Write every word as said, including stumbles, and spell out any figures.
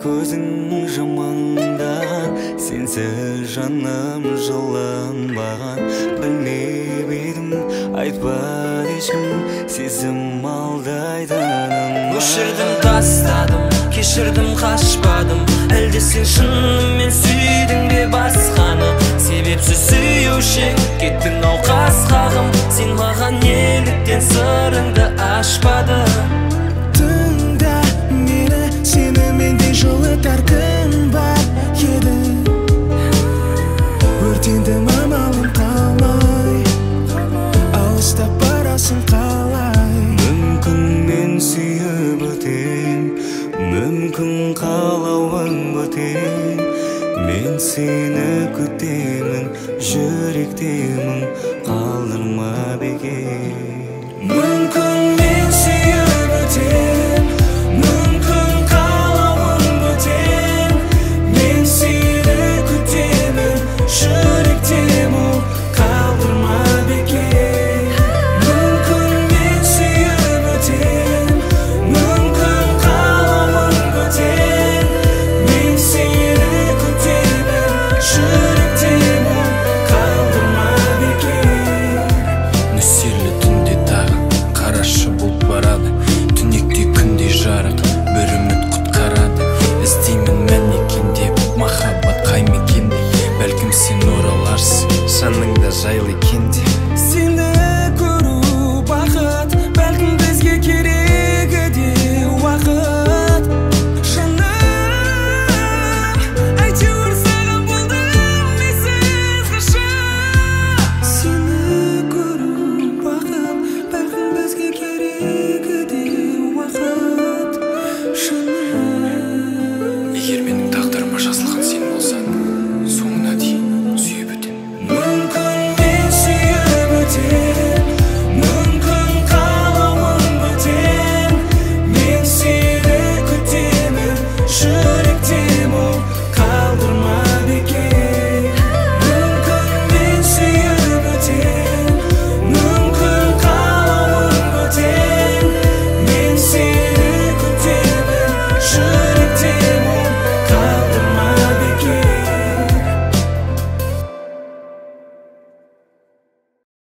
көзің жамандан, сенсіз жаным жылынбаған. Білмеп едім, айтпады ешкім сезім алдайтынын. Өшірдім, тастадым, кешірдім, қашпадым. Әлде сен шынымен сүйдің бе басқаны? Себепсіз сүйеуші кеттің ау қасқағым. Сен маған неліктен сырыңды ашпадың? Тыңда мені, сені мендей жылытар кім бар еді? Өртендім амалым қалмай, алыстап барасың қалай? Мүмкін мен сүйіп өтем, мүмкін қалауың бөтен. Мен сені күтемін, жүректемін, қалдырма бекер. Мүмкін мен сүйіп өтем,